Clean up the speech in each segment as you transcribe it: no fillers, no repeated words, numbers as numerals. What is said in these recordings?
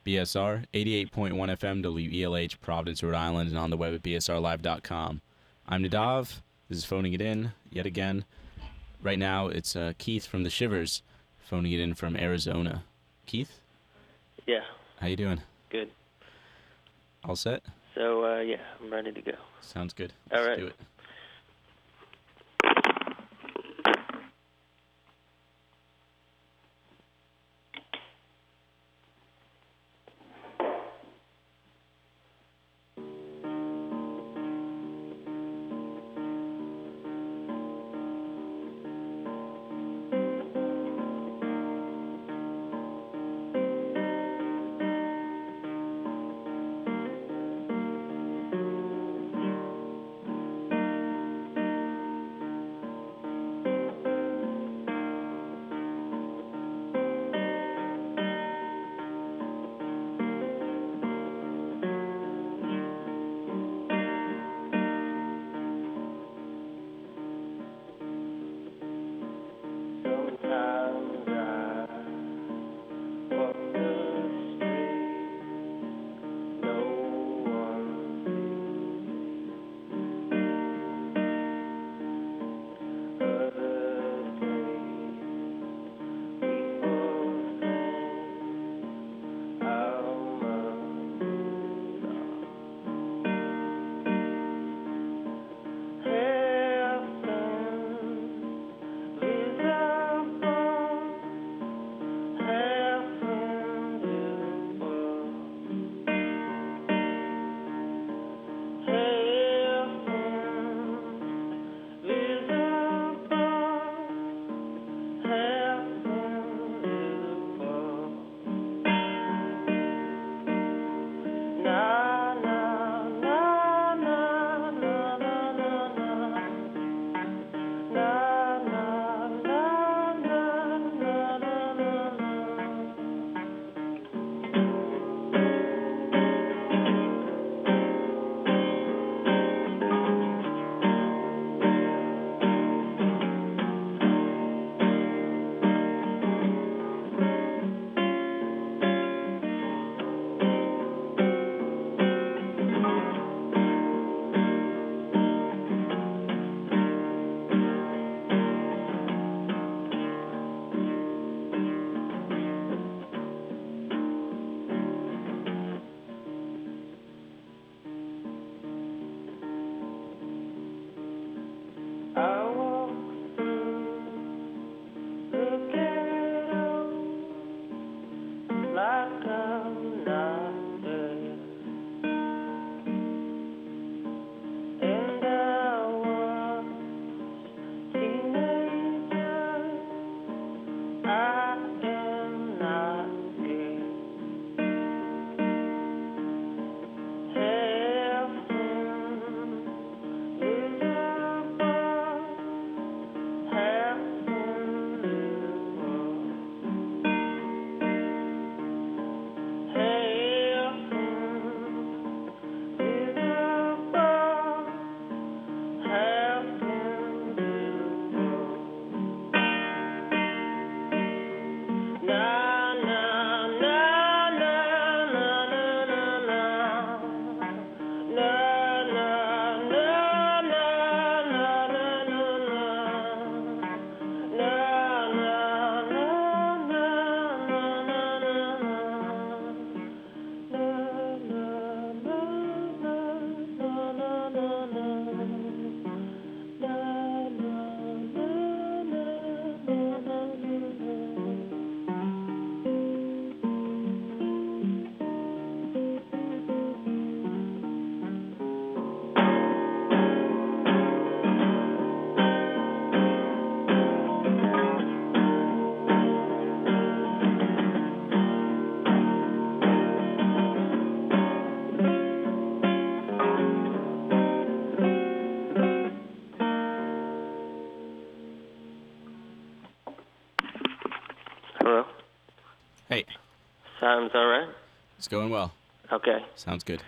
BSR, 88.1 FM, WELH, Providence, Rhode Island, and on the web at bsrlive.com. I'm Nadav. This is Phoning It In yet again. Right now, it's Keith from The Shivers, phoning it in from Arizona. Keith? Yeah. How you doing? Good. All set? So, yeah, I'm ready to go. Sounds good. All Let's right. do it. Sometimes I walk the street, no one sees. Other days, people think how much Hello? Hey. Sounds all right? It's going well. Okay. Sounds good.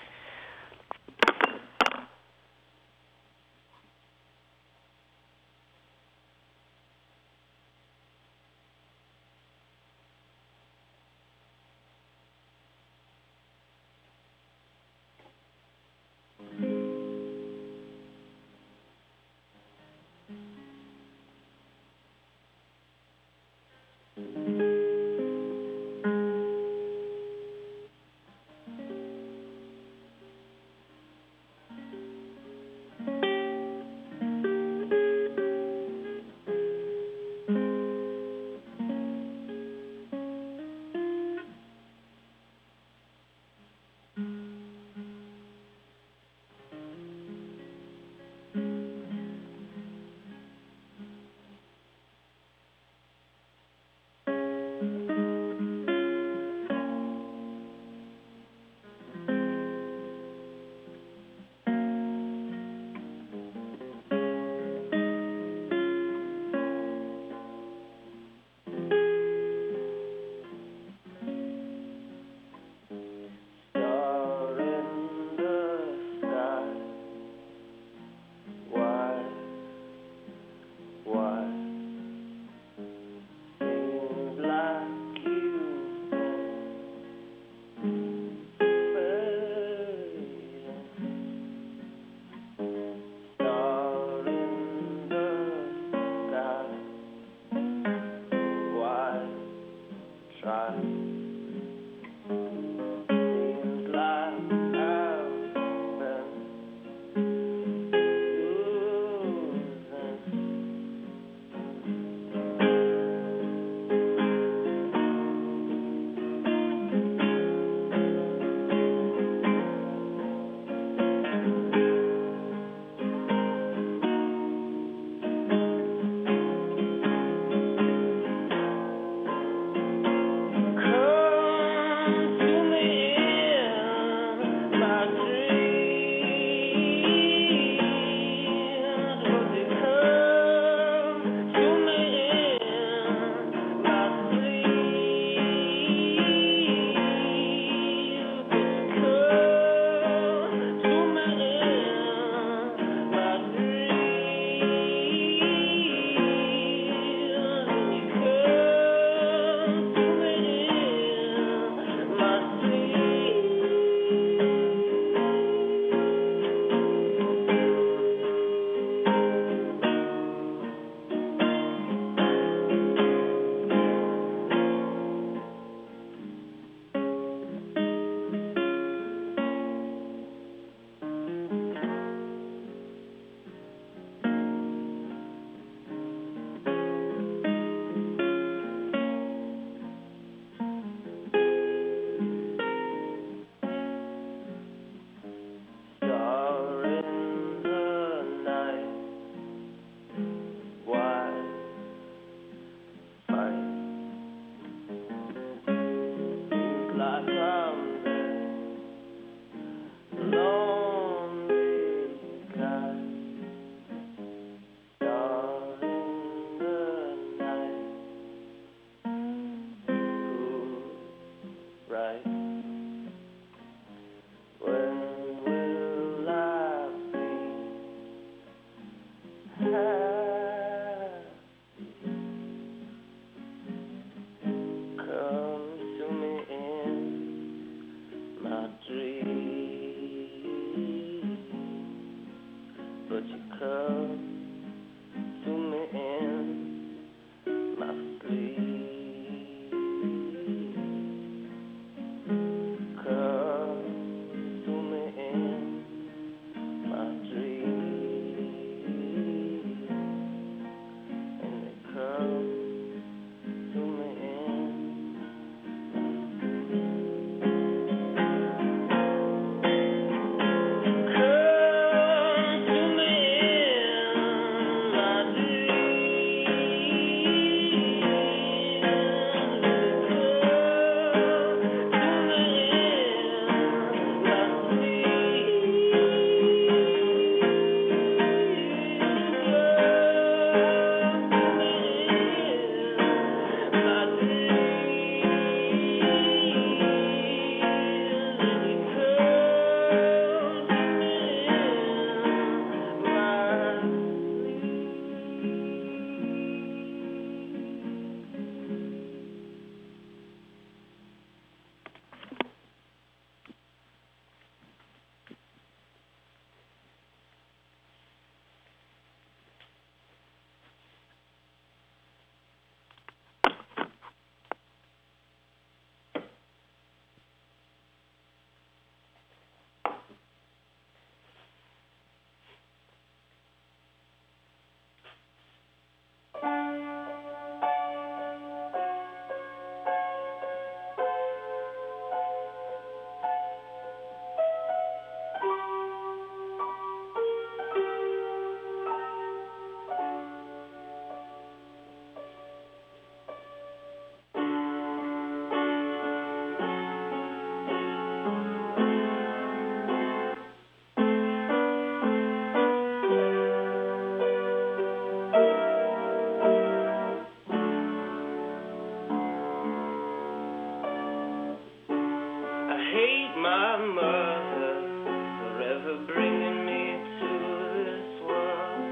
my mother for ever bringing me to this world.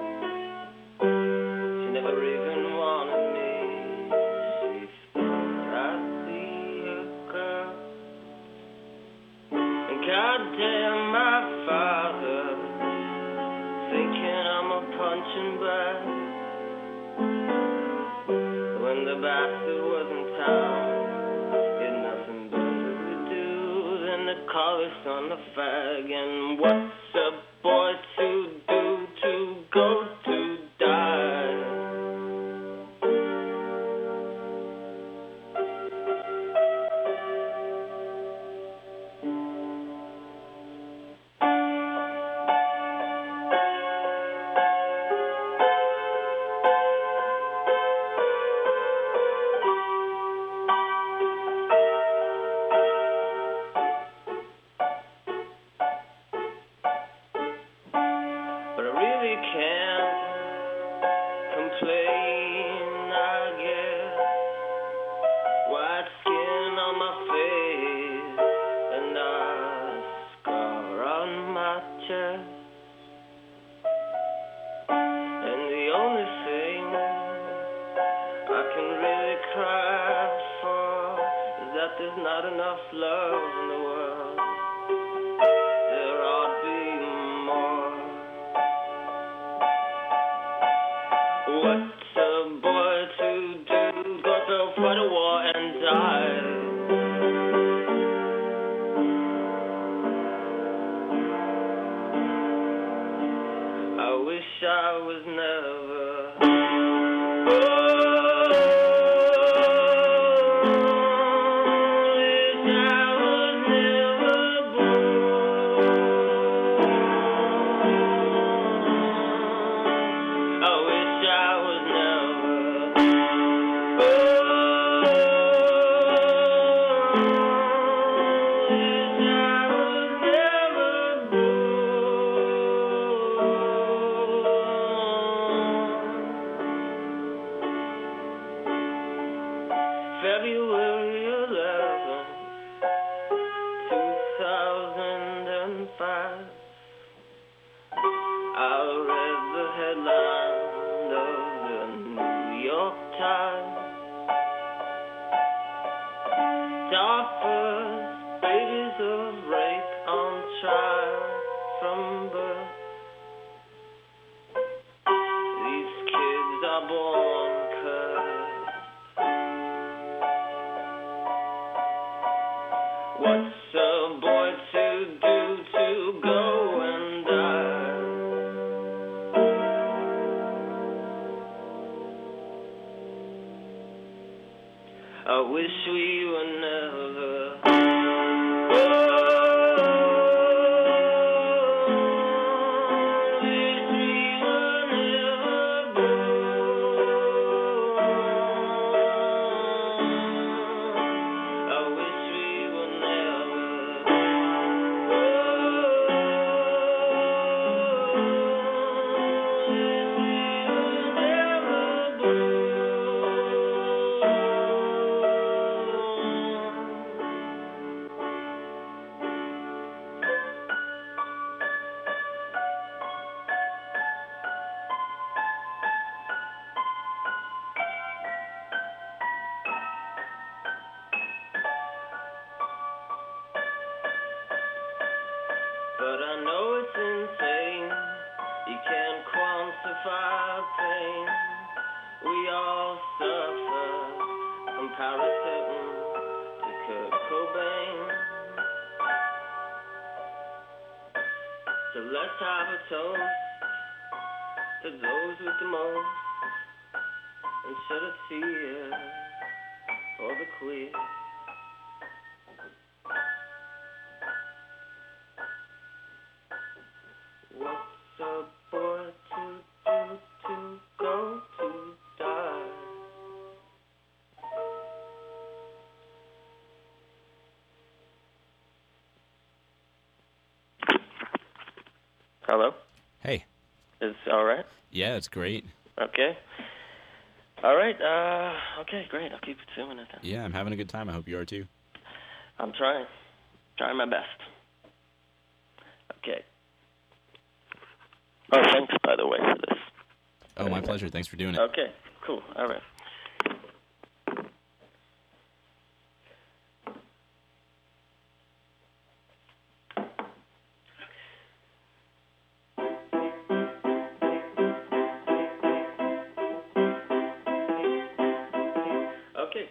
She never even wanted me. She thought I'd be a girl. And goddamn my father, thinking I'm a punching bag. When the bastard was in town, he had nothing better to do than to call his son a fag. And what's a boy to do to go to die? But I really can't complain, I guess. White skin on my face and a scar on my chest. And the only thing I can really cry for is that there's not enough love in the world. There ought to be more. What's a boy to do? Go to fight a war and die. I wish I was never. February 11th, 2005. I read the headline of the New York Times. Daughters, babies of rape on trial from birth. These kids are born cursed. What's a boy to do to go and die? I wish we were never. Wish we were never born. I wish we were never. But I know it's insane. You can't quantify pain. We all suffer comparison to Kurt Cobain. So let's have a toast to those with the most and shed a tear for the queer. What's a boy to do to go to die? Hello? Hey. Is all right? Yeah, it's great. Okay. All right. Okay, great. I'll keep it 2 minutes then. Yeah, I'm having a good time. I hope you are too. I'm trying. Trying my best. Okay. Oh, thanks, by the way, for this. Oh, my pleasure. Thanks for doing it. Okay, cool. All right. Okay.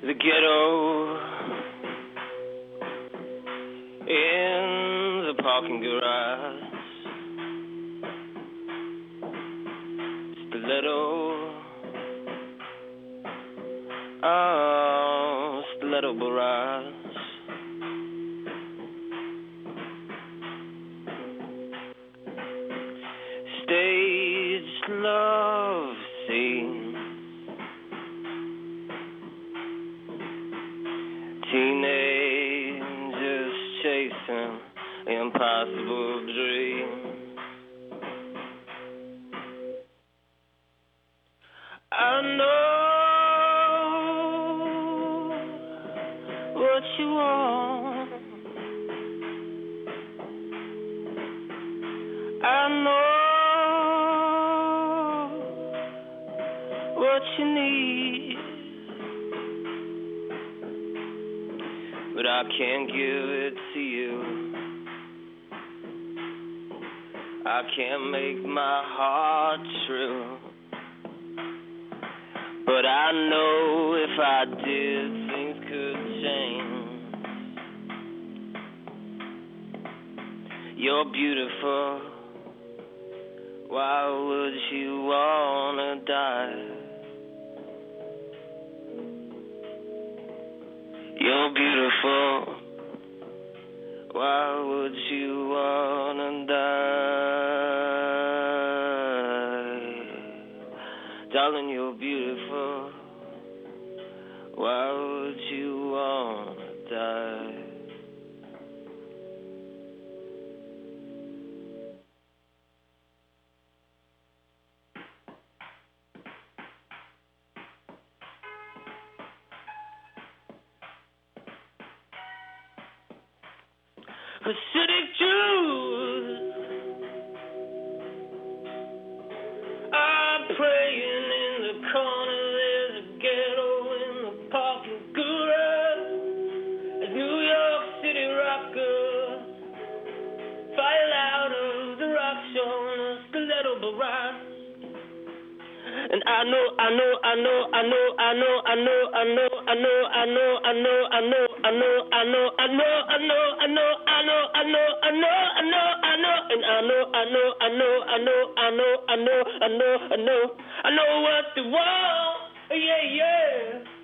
the ghetto, in the parking garage. Stiletto, oh, stiletto barrage. Stage love scene. Teenagers chasing impossible dreams. I know what you want. I know what you need, but I can't give it to you. I can't make my heart true. But I know if I did, things could change. You're beautiful. Why would you wanna die? You're beautiful. Why would you wanna die? Darling, you're beautiful. Why would you wanna die? Hasidic Jews are praying in the corner. There's a ghetto in the parking garage. A New York City rocker file out of the rock show in a stiletto barrage. And I know what they want, yeah.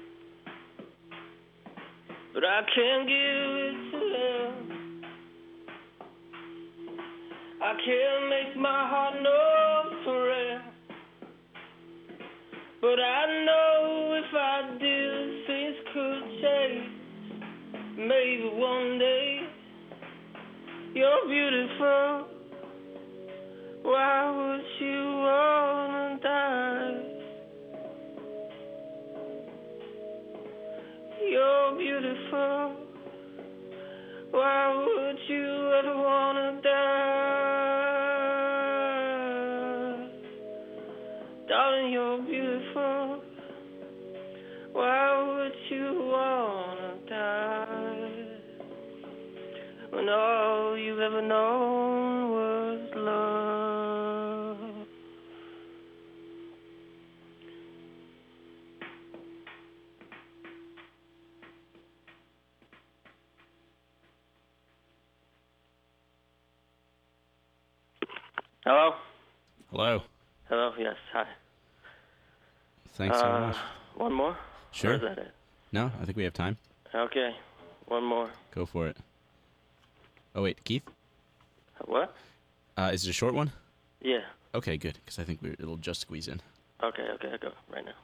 But I can't give it to them. I can't make my heart know forever. But I know if I did, things could change. Maybe one day. You're beautiful. Why would you wanna die? You're beautiful. Why would you ever wanna die? Darling, you're beautiful. Why would you wanna die? When all you've ever known was love. Hello? Hello. Hello, yes, hi. Thanks so much. One more? Sure. Or is that it? No, I think we have time. Okay, one more. Go for it. Oh, wait, Keith? What? Is it a short one? Yeah. Okay, good, because I think it'll just squeeze in. Okay, I'll go right now.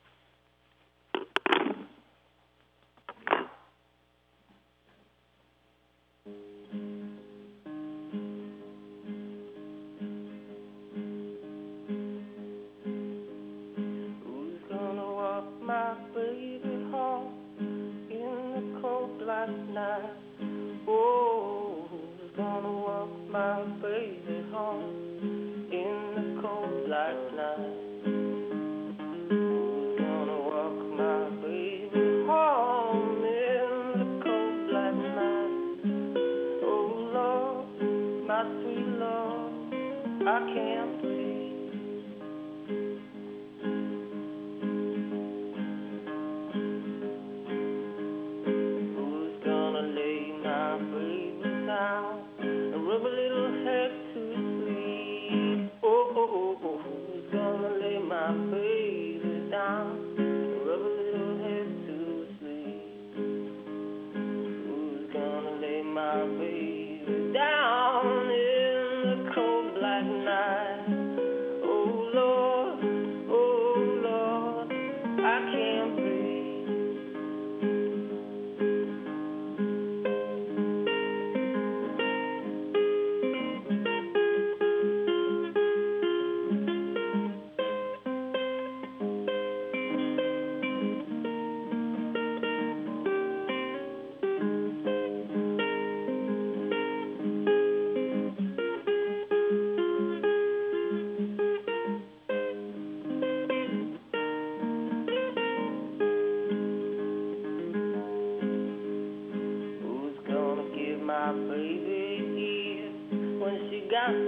Who's gonna walk my baby home in the cold black night? Oh, who's gonna walk my baby home in the cold black night? Who's gonna walk my baby home in the cold black night? Oh Lord, my sweet Lord, I can't see.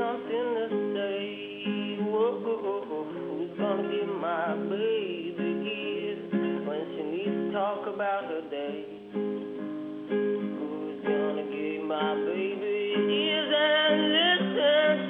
something to say. Whoa, who's gonna get my baby ears when she needs to talk about her day?